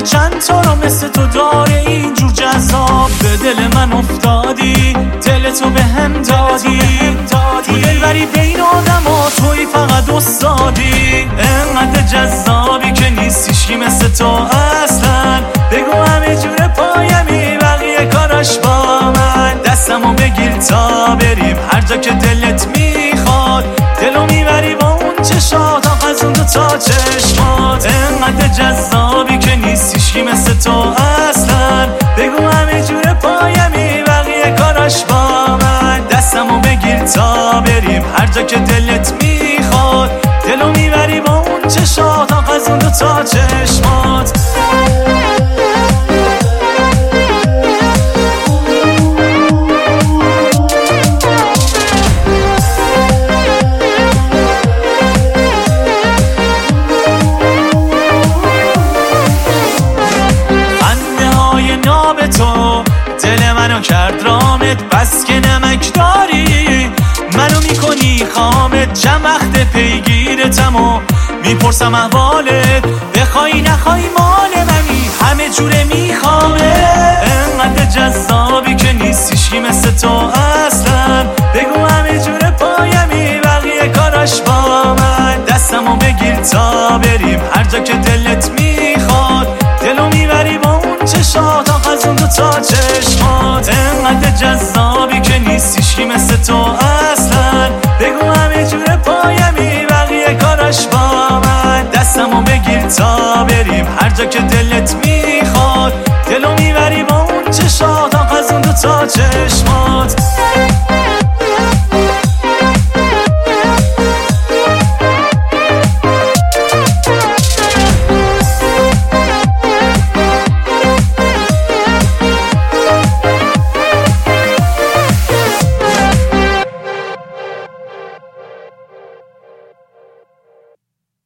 چند تا رو مثل تو داره اینجور جذاب. به دل من افتادی، دل تو به هم دادی، تو دلبری بین آدم ها توی فقط استادی. انقدر جذابی که نیستیشی مثل تو اصلا. بگو همه جور پایمی بقیه کاراش با من. دستمو بگیر تا بریم هر جا که دلت میخواد. دلو میبری با اون چشات از اون دو تا چشمات. انقدر جذابی که نیستیشی مثل تو اصلا. بگو همه جور پایمی بقیه کاراش با من. دستمو بگیر تا بریم هر جا که دلت میخواد. دلو میبری با اون چشات از اون دو تا چشمات. تو دل منو کرد رامت، بس که نمک داری منو میکنی خامت. چند وقت پیگیرتم و میپرسم احوالت، بخوای نخوای مال منی همه جوره میخوامت. انقدر جذابی که نیستیشی مثل تو اصلا. بگو همه جوره پایمی بقیه کاراش با من. دستمو بگیر تا بریم هر جا که دلت میخواد. دلو میبری با اون چشات از اون دو تا چشمات. انقدر جذابی که نیستیشی مثل تو اصلا. بگو همه جور پایمی بقیه کاراش با من. دستمو بگیر تا بریم هر جا که دلت میخواد. دلو میبری با اون چشات از اون دو تا چشمات.